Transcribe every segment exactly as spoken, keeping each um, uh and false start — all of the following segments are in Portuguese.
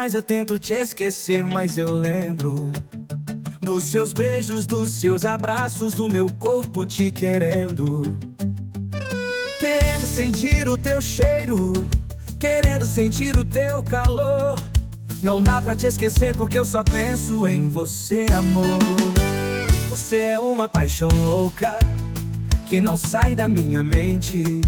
mais eu tento te esquecer, mas eu lembro dos seus beijos, dos seus abraços, do meu corpo te querendo. Querendo sentir o teu cheiro, querendo sentir o teu calor. Não dá pra te esquecer porque eu só penso em você, amor. Você é uma paixão louca que não sai da minha mente.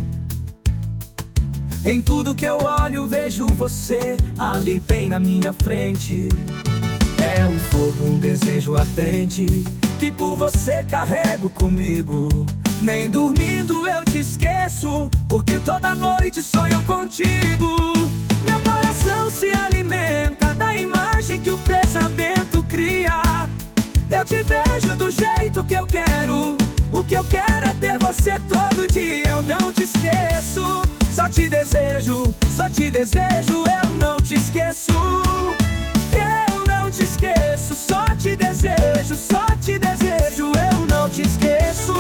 Em tudo que eu olho vejo você ali bem na minha frente. É um fogo, um desejo ardente que por você carrego comigo. Nem dormindo eu te esqueço, porque toda noite sonho contigo. Meu coração se alimenta da imagem que o pensamento cria. Eu te vejo do jeito que eu quero. O que eu quero é ter você todo dia. Eu não te esqueço, só te desejo, só te desejo. Eu não te esqueço, eu não te esqueço. Só te desejo, só te desejo. Eu não te esqueço.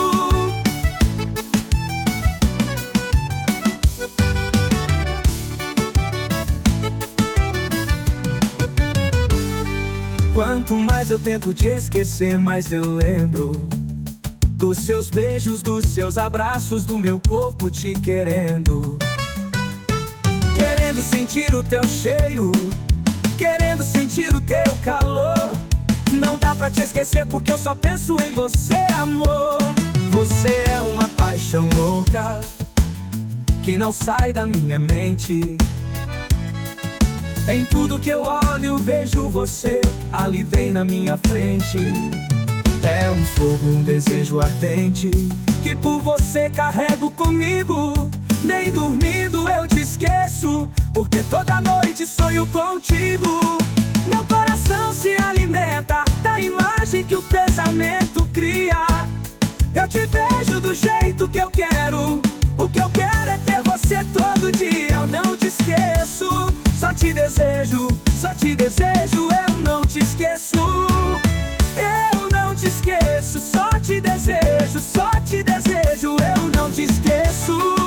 Quanto mais eu tento te esquecer, mais eu lembro dos seus beijos, dos seus abraços, do meu corpo te querendo. Querendo sentir o teu cheiro, querendo sentir o teu calor. Não dá pra te esquecer porque eu só penso em você, amor. Você é uma paixão louca que não sai da minha mente. Em tudo que eu olho vejo você ali bem na minha frente. É um fogo, um desejo ardente que por você carrego comigo. Nem dormindo eu te esqueço, porque toda noite sonho contigo. Meu coração se alimenta da imagem que o pensamento cria. Eu te vejo do jeito que eu quero. O que eu quero é ter você todo dia. Eu não te esqueço, só te desejo, só te desejo. Eu não te esqueço, eu não te esqueço. Só te desejo, só te desejo. Eu não te esqueço.